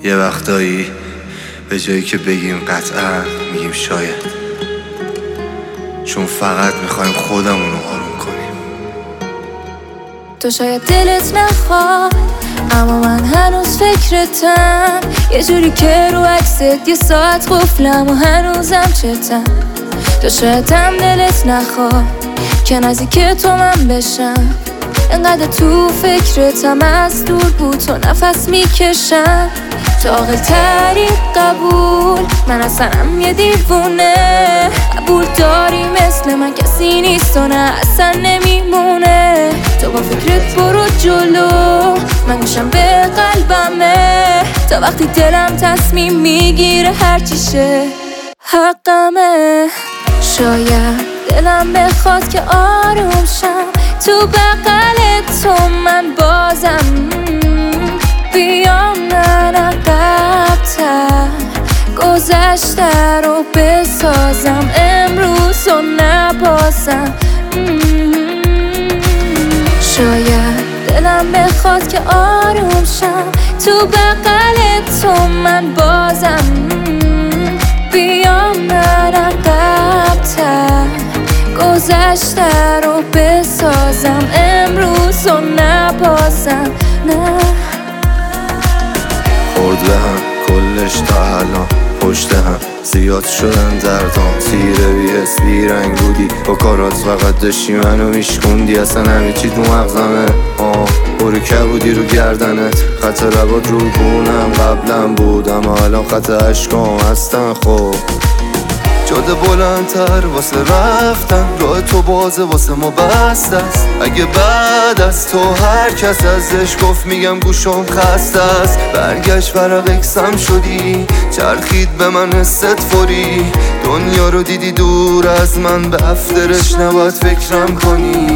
یه وقتایی به جایی که بگیم قطعا میگیم شاید، چون فقط میخوایم خودمونو آروم کنیم. تو شاید دلت نخواد اما من هنوز فکرتم، یه جوری که رو عکست یه ساعت قفلم و هنوزم چتم. تو شاید هم دلت نخواد که نزدیک تو من بشم، انقدر تو فکرتم از دور بود تو نفس میکشم. تو عاقل تری قبول، من اصلا یه دیوونه. قبول داری مثل من کسی نیست و نه اصلا نمیمونه. تو با فکرت برو جلو، من گوشم به قلبمه تا وقتی دلم تصمیم میگیره هرچی شه حقمه. شاید دلم بخواد که آروم شم تو بغل تو، من بازم بیام من عقب‌تر، گذشته رو بسازم امروز و نبازم. شاید دلم بخواد که آروم شم تو بغل تو، من بازم بیام من عقب‌تر، گذشته رو بسازم امروز و نبازم. نه خورد به هم کلش تا الان، پشت هم زیاد شدن دردام، تیره بی‌حس بیرنگ بودی با کارات، فقط داشتی منو میشکوندی، اصلا همه چی تو مغزمه. برو که بودی رو گردنت، خط ربات رو بونم قبلم بود اما الان خط عشقام هستن. خب جاده بلندتر واسه رفتن، راه تو بازه واسه ما بسته است. اگه بعد از تو هر کس ازش گفت میگم گوشم خسته است. برگشت ورق اکسم شدی، چرخید به من حست فوری، دنیا رو دیدی دور از من، به افترش نباید فکرم کنی.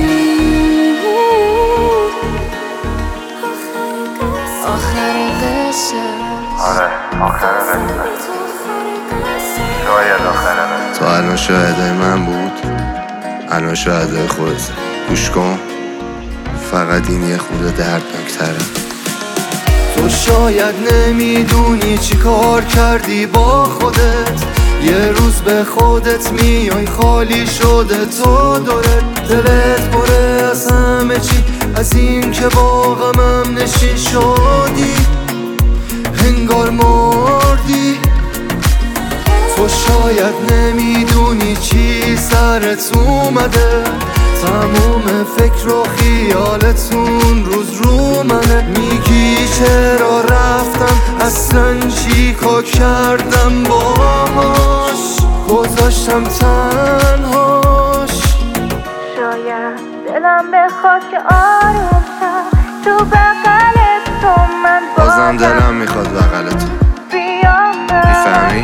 آخر قصه، آره آخر قصه، شاید آخر قصه. تو الان شاهده من بود، الان شاهده خودت. گوش کن فقط این یه خورده دردناک‌تره. تو شاید نمیدونی چی کار کردی با خودت، یه روز به خودت میای خالی شده تو دورت، دلت پره از همه چی، از این که با غمم نشین شدی، انگار مردی. تو شاید نمیدونی چی سرت اومده، تموم فکر و خیالتون روز رو منه. میگی چرا رفتم، اصلا چی کار کردم باهاش، گذاشتم تنهاش. شاید دلم بخواد که آروم شم تو بغل تو، من بازم دلم میخواد بغل تو. میفهمی؟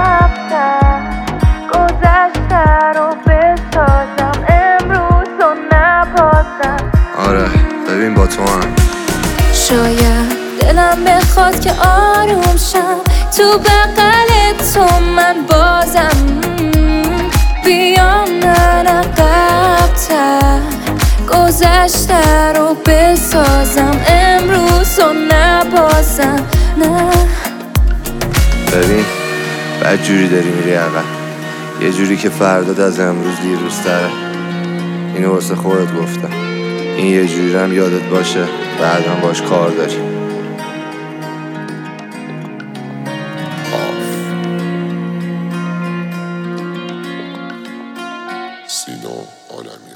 گذشته رو بسازم امروز و نبازم. آره ببین با تو هم. شاید دلم بخواد که آروم شم تو بغل تو، من بازم بیام من عقب‌تر، گذشته رو بسازم امروز و نبازم. نه ببین بعد جوری داری میری عقب، یه جوری که فرداد از امروز دیروزتره. اینو واسه خودت گفتم، این یه جوری هم یادت باشه بعدم باش کار داری. سینا عالمی.